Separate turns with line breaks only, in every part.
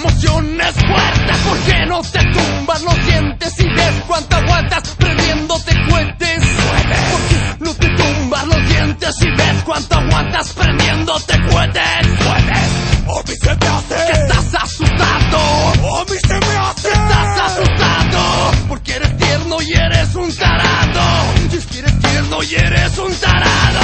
emoción es fuerte. ¿Por qué no te tumbas los dientes y ves cuánto aguantas prendiéndote cohetes? ¿Por qué no te tumbas los dientes y ves cuánto aguantas prendiéndote cohetes?
A mí se me hace
que estás asustado.
A mí se me hace
que estás asustado porque eres tierno y eres un tarado. Y es que eres tierno y eres un tarado.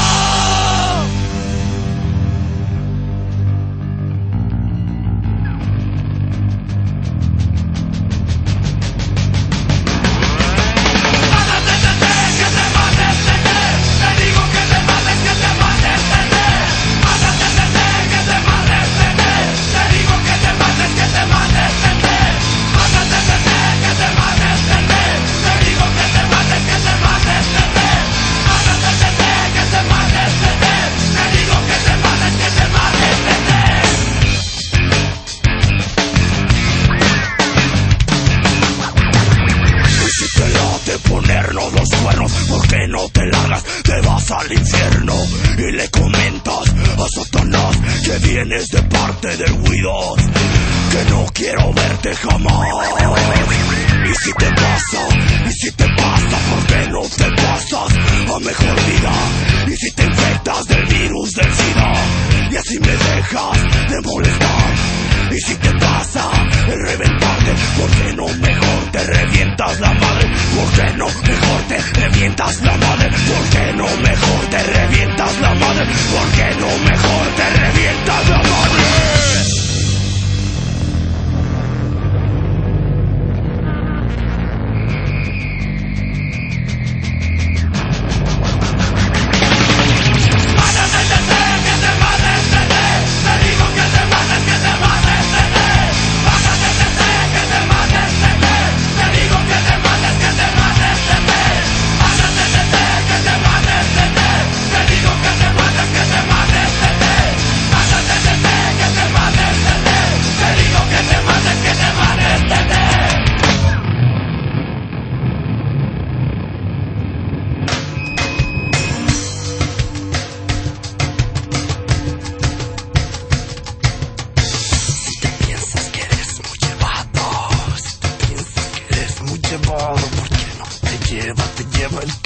Ponernos los cuernos, ¿por qué no te largas? Te vas al infierno y le comentas a Satanás que vienes de parte del Guidos, que no quiero verte jamás. Y si te pasa, ¿por qué no te pasas a mejor vida? Y si te infectas del virus del SIDA y así me dejas de molestar. Y si te pasa el reventarte, ¿por qué no mejor te revientas la madre? ¿Por qué no mejor te revientas la madre? ¿Por qué no mejor te revientas la madre? ¿Por qué no mejor te revientas la madre? ¿Por qué no te lleva el